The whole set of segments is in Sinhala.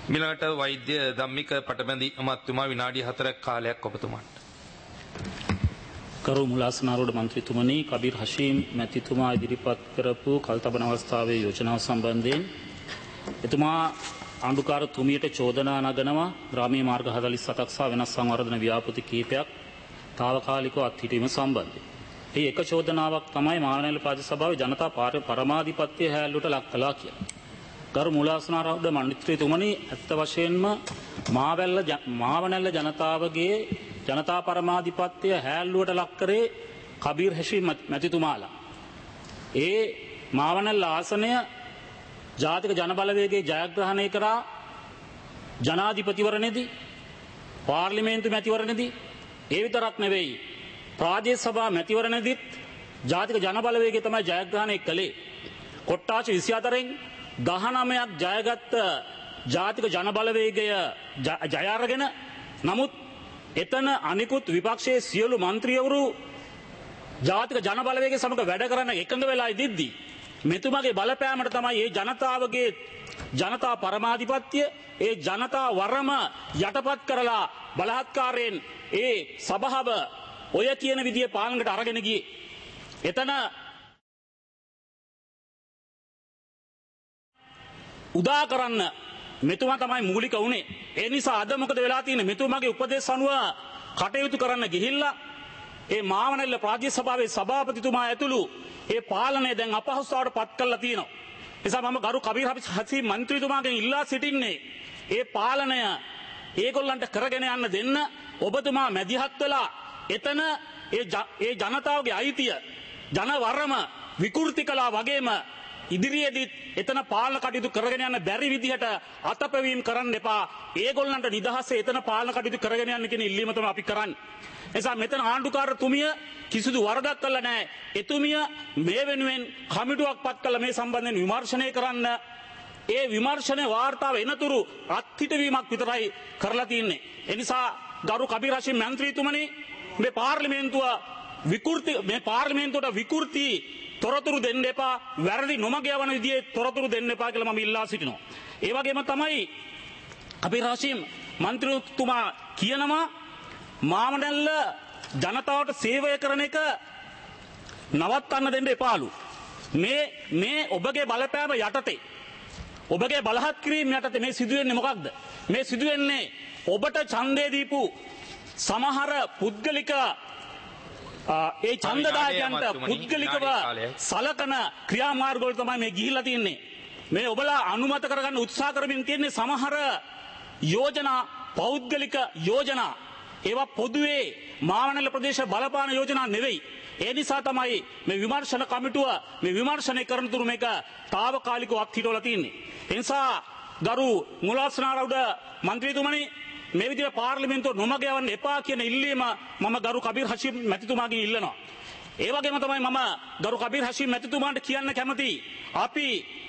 මිලට වෛද්‍ය ධම්මික පටබැඳි අමාත්‍යතුමා විනාඩි 4ක් කාලයක් ඔබතුමාට. කරු මුලාසනාරෝඩ මන්ත්‍රීතුමනි, කබීර් හෂීම් මැතිතුමා ඉදිරිපත් කරපු කල්තබන අවස්ථාවේ යෝජනාව සම්බන්ධයෙන් එතුමා ආණ්ඩුකාරතුමියට චෝදනා නගනවා ග්‍රාමීය මාර්ග 47ක් සහ වෙනස් සංවර්ධන ව්‍යාපෘති කිහිපයක් తాවකාලිකව අත්හිටීම සම්බන්ධයෙන්. මේ එක චෝදනාවක් තමයි මානවල ප්‍රාදේශ සභාවේ ජනතා පරමාධිපත්‍ය හැල්ලුවට ලක් කළා කියලා. කරු මුලාසනාරෝඩ මන්ත්‍රීතුමනි, ඇත්ත වශයෙන්ම මාවනැල්ල ජනතාවගේ ජනතා පරමාධිපත්‍ය හැල්ලුවට ලක් කරේ කබීර් හෂීම් මැතිතුමාලා. ඒ මාවනැල්ල ආසනය ජාතික ජනබලවේගයේ ජයග්‍රහණය කරා ජනාධිපතිවරණයේදී, පාර්ලිමේන්තු මැතිවරණයේදී. ඒ විතරක් නෙවෙයි, ප්‍රාදේශ සභා මැතිවරණයේදීත් ජාතික ජනබලවේගය තමයි ජයග්‍රහණය කළේ. කොට්ටාස 24න් 19ක් ජයගත්ත ජාතික ජනබලවේගය ජය අරගෙන, නමුත් එතන අනිකුත් විපක්ෂයේ සියලු මන්ත්‍රීවරු ජාතික ජනබලවේගය සමග වැඩ කරන්න එකඟ වෙලා ඉදිද්දී මෙතුමාගේ බලපෑමට තමයි මේ ජනතාවගේ ජනතා පරමාධිපත්‍ය, ඒ ජනතා වරම යටපත් කරලා බලහත්කාරයෙන් ඒ සභාව ඔය කියන විදිහේ පාලනකට අරගෙන ගියේ. එතන උදා කරන්න මෙතුමා තමයි මූලික වුණේ. ඒ නිසා අද මොකද වෙලා තියෙන්නේ? මෙතුමාගේ උපදේශ අනුව කටයුතු කරන්න ගිහිල්ලා ඒ මාවනැල්ල ප්‍රාදේශ සභාවේ සභාපතිතුමා ඇතුළු ඒ පාලනය දැන් අපහසුතාවට පත් කරලා තියෙනවා. නිසා මම ගරු කබීර් හෂීම් මන්ත්‍රීතුමාගෙන් ඉල්ලා සිටින්නේ ඒ පාලනය ඒගොල්ලන්ට කරගෙන යන්න දෙන්න. ඔබතුමා මැදිහත් වෙලා එතන ඒ ජනතාවගේ අයිතිය ජනවරම විකෘති කළා වගේම ඉදිරියේදීත් එතන පාලන කටයුතු කරගෙන යන්න බැරි විදිහට අතපැවීම් කරන්න එපා. ඒගොල්ලන්ට නිදහසේ එතන පාලන කටයුතු කරගෙන යන්න කියන ඉල්ලීම තමයි අපි කරන්නේ. එසා මෙතන ආණ්ඩුකාරතුමිය කිසිදු වරදක් කළා නැහැ. එතුමිය මේ වෙනුවෙන් කමිටුවක් පත් කළා මේ සම්බන්ධයෙන් විමර්ශනය කරන්න. ඒ විමර්ශන වාර්තාව එනතුරු අත්හිටවීමක් විතරයි කරලා තියෙන්නේ. ඒ නිසා ගරු කබීර් හෂීම් මන්ත්‍රීතුමනි, මේ පාර්ලිමේන්තුවට විකෘති තොරතුරු දෙන්න එපා. වැරදි නොමග යවන විදිහේ තොරතුරු දෙන්න එපා කියලා මම ඉල්ලා සිටිනවා. ඒ වගේම තමයි කබීර් හෂීම් මන්ත්‍රීතුමා කියනවා මාවනැල්ල ජනතාවට සේවය කරන එක නවත්තන්න දෙන්න එපාලු. මේ ඔබගේ බලපෑම යටතේ, ඔබගේ බලහත් කිරීම යටතේ මේ සිදුවෙන්නේ මොකක්ද? මේ සිදුවෙන්නේ ඔබට ඡන්දය දීපු සමහර පුද්ගලික ඒ ඡන්දදායකයන්ට පුද්ගලිකව සලකන ක්‍රියාමාර්ගවල තමයි මේ ගිහිල්ලා තියෙන්නේ. මේ ඔබලා අනුමත කරගන්න උත්සාහ කරමින් තියෙන්නේ සමහර යෝජනා, පෞද්ගලික යෝජනා. ඒවා පොදුවේ මාවනැල්ල ප්‍රදේශ බලපාන යෝජනා නෙවෙයි. ඒ නිසා තමයි මේ විමර්ශන කමිටුව මේ විමර්ශනය කරන තුරු මේක తాවකාලිකව අත්හිටවලා තියෙන්නේ. ඒ නිසා ගරු මුලාසනාරෝඩ මන්ත්‍රීතුමනි, මේ විදිහට පාර්ලිමේන්තුව නොමග යවන්න එපා කියන ඉල්ලීම මම ගරු කබීර් හෂීම් මැතිතුමාගෙන් ඉල්ලනවා. ඒ වගේම තමයි මම ගරු කබීර් හෂීම් මැතිතුමාට කියන්න කැමතියි, අපි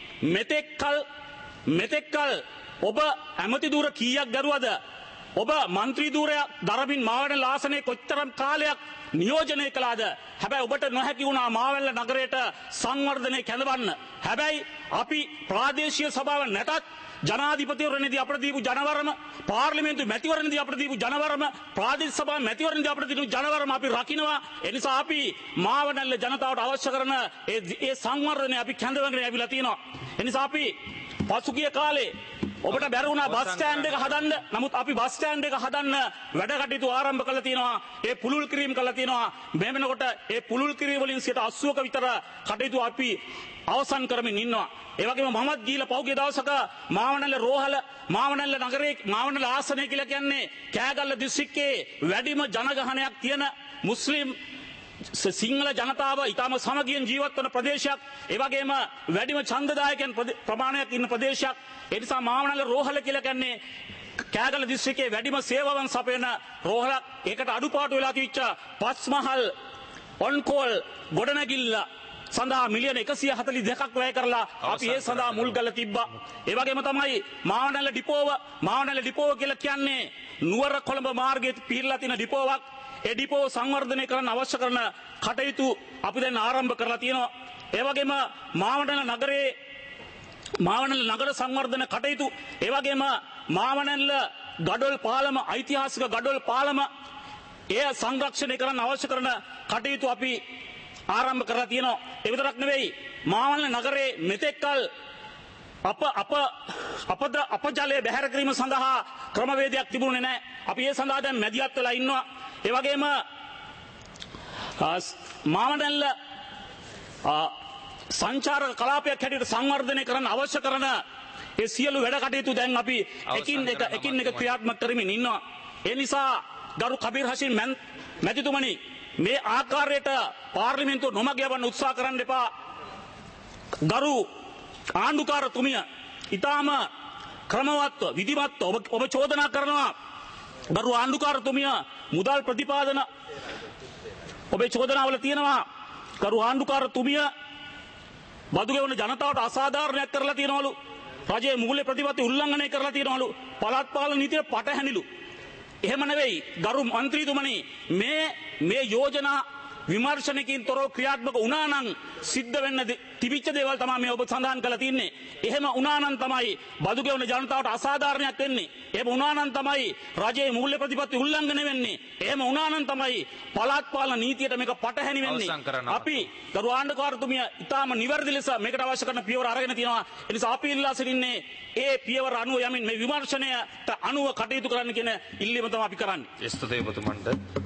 මෙතෙක්කල් ඔබ ඇමති ධූර කීයක් දරුවද? ඔබ මන්ත්‍රී ධූරයක් දරමින් මාවනැල්ල ආසනයේ කොච්තරම් කාලයක් නියෝජනය කළාද? හැබැයි ඔබට නොහැකි වුණා මාවැල්ල නගරයට සංවර්ධනය කැඳවන්න. හැබැයි අපි ප්‍රාදේශීය සභාව නැතත් ජනාධිපතිවරණයේදී අපට දීපු ජනවරම, පාර්ලිමේන්තු මැතිවරණයේදී අපට දීපු ජනවරම, ප්‍රාදේශ සභා මැතිවරණයේදී අපට දීපු ජනවරම අපි රකින්නවා. ඒ නිසා අපි මාවනැල්ල ජනතාවට අවශ්‍ය කරන ඒ සංවර්ධනය අපි කැඳවගෙන ආවිලා තියෙනවා. ඒ නිසා අපි පසුගිය කාලේ ඔබට බැරි වුණා බස් ස්ටෑන්ඩ් එක හදන්න. නමුත් අපි බස් ස්ටෑන්ඩ් එක හදන්න වැඩ කටයුතු ආරම්භ කළා තියෙනවා. ඒ පුළුල් කිරීම කළා තියෙනවා. මේ වෙනකොට ඒ පුළුල් කිරීම වලින් 80ක විතර කටයුතු අපි අවසන් කරමින් ඉන්නවා. ඒ වගේම මමත් ගිහිලා පහුගිය දවසක මාවනැල්ල රෝහල, මාවනැල්ල නගරයේ මාවනැල්ල ආසනය කියලා කියන්නේ කෑගල්ල දිස්ත්‍රික්කයේ වැඩිම ජනගහනයක් තියෙන මුස්ලිම් සිංහල ජනතාව ඊටම සමගියෙන් ජීවත් වන ප්‍රදේශයක්. ඒ වගේම වැඩිම ඡන්දදායකයන් ප්‍රමාණයක් ඉන්න ප්‍රදේශයක්. ඒ නිසා මාවනැල්ල රෝහල කියලා කියන්නේ කෑගල්ල දිස්ත්‍රික්කයේ වැඩිම සේවාවන් සපයන රෝහලක්. ඒකට අඩුපාඩු වෙලා තිබිච්ච පස්මහල් ඔන්කෝල් ගොඩනැගිල්ල සඳහා මිලියන 142ක් වැය කරලා අපි ඒ සඳහා මුල් ගල්ලා තිබ්බා. ඒ වගේම තමයි මාවනැල්ල ඩිපෝව කියලා කියන්නේ නුවර කොළඹ මාර්ගයේ පිහිටලා තියෙන ඩිපෝවක්. ඒ ඩිපෝව සංවර්ධනය කරන්න අවශ්‍ය කරන කටයුතු අපි දැන් ආරම්භ කරලා තියෙනවා. ඒ වගේම මාවනැල්ල නගර සංවර්ධන කටයුතු, ඒ වගේම මාවනැල්ල ගඩොල් පාලම ඓතිහාසික ගඩොල් පාලම එය සංරක්ෂණය කරන්න අවශ්‍ය කරන කටයුතු අපි ආරම්භ කරලා තියෙනවා. ඒ විතරක් නෙවෙයි මාවනැල්ල නගරේ මෙතෙක්කල් අපජලය බැහැර කිරීම සඳහා ක්‍රමවේදයක් තිබුණේ නැහැ. අපි ඒ සඳහා දැන් මැදිහත් වෙලා ඉන්නවා. ඒ වගේම මාවනැල්ල සංචාරක කලාපයක් හැටියට සංවර්ධනය කරන්න අවශ්‍ය කරන ඒ සියලු වැඩ කටයුතු දැන් අපි එකින් එක ක්‍රියාත්මක කරමින් ඉන්නවා. ඒ නිසා ගරු කබීර් හෂිම් මැතිතුමනි මේ ආකාරයට පාර්ලිමේන්තුව නොමග යවන්න උත්සාහ කරන්න එපා. ගරු ආණ්ඩුකාරතුමිය ඊටාම ක්‍රමවත්ව විධිමත්ව ඔබ චෝදනා කරනවා. ගරු ආණ්ඩුකාරතුමිය මුදල් ප්‍රතිපාදන ඔබේ චෝදනාවල තියෙනවා. ගරු ආණ්ඩුකාරතුමිය බදු ගෙවන ජනතාවට අසාධාරණයක් කරලා තියෙනවලු. රජයේ මූල්‍ය ප්‍රතිපත්ති උල්ලංඝනය කරලා තියෙනවලු. පළාත් පාලන නීතිය පටහැනිලු. එහෙම නෙවෙයි ගරු මන්ත්‍රීතුමනි මේ යෝජනා විමර්ශනකින් තොරව ක්‍රියාත්මක වුණා නම් සිද්ධ වෙන්න තිබිච්ච දේවල් තමයි මේ ඔබ සඳහන් කරලා තින්නේ. එහෙම වුණා නම් තමයි බදු ගෙවන ජනතාවට අසාධාරණයක් වෙන්නේ. එහෙම වුණා නම් තමයි රජයේ මූල්‍ය ප්‍රතිපත්ති උල්ලංඝනය වෙන්නේ. එහෙම වුණා නම් තමයි පළාත් පාලන නීතියට මේක පටහැනි වෙන්නේ. අපි ගරු ආණ්ඩුකාරතුමිය ඊටාම නිවැරදි ලෙස මේකට අවශ්‍ය කරන පියවර අරගෙන තියෙනවා. ඒ නිසා අපි ඉල්ලා සිටින්නේ ඒ පියවර අනුව යමින් මේ විමර්ශනයට අනුව කටයුතු කරන්න කියන ඉල්ලීම තමයි අපි කරන්නේ. ස්තුතියි ඔබතුමන්ට.